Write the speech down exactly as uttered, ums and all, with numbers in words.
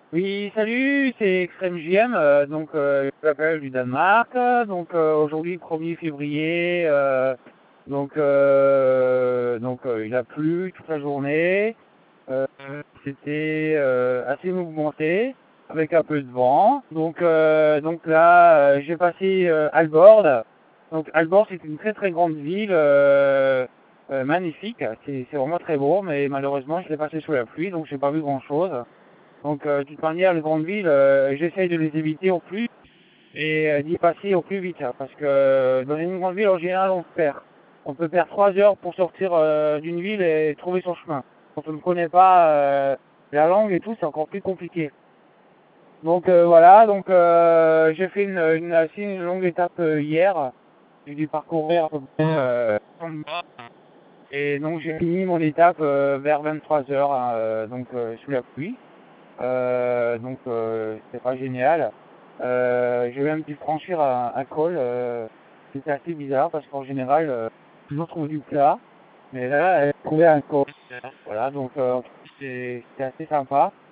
Oui, salut, c'est Extreme J M, euh, donc euh, je m'appelle du Danemark, donc euh, aujourd'hui premier février, euh, donc euh, donc euh, il a plu toute la journée, euh, c'était euh, assez mouvementé avec un peu de vent, donc euh, donc là euh, j'ai passé euh, Aalborg, donc Aalborg c'est une très très grande ville, euh, euh, magnifique, c'est c'est vraiment très beau, mais malheureusement je l'ai passé sous la pluie, donc j'ai pas vu grand chose. Donc, euh, de toute manière, les grandes villes, euh, j'essaye de les éviter au plus et euh, d'y passer au plus vite. Hein, parce que euh, dans une grande ville, en général, on se perd. On peut perdre trois heures pour sortir euh, d'une ville et trouver son chemin. Quand on ne connaît pas euh, la langue et tout, c'est encore plus compliqué. Donc euh, voilà, donc euh, j'ai fait une, une, assez une longue étape euh, hier. J'ai dû parcourir à peu près euh, et donc j'ai fini mon étape euh, vers vingt-trois heures, hein, euh, donc euh, sous la pluie. Euh, donc euh, c'était pas génial. Euh, j'ai même dû franchir un, un col. Euh, c'était assez bizarre parce qu'en général, euh, je toujours trouve du plat. Mais là, elle trouvait un col. Voilà, donc euh, c'était c'était assez sympa.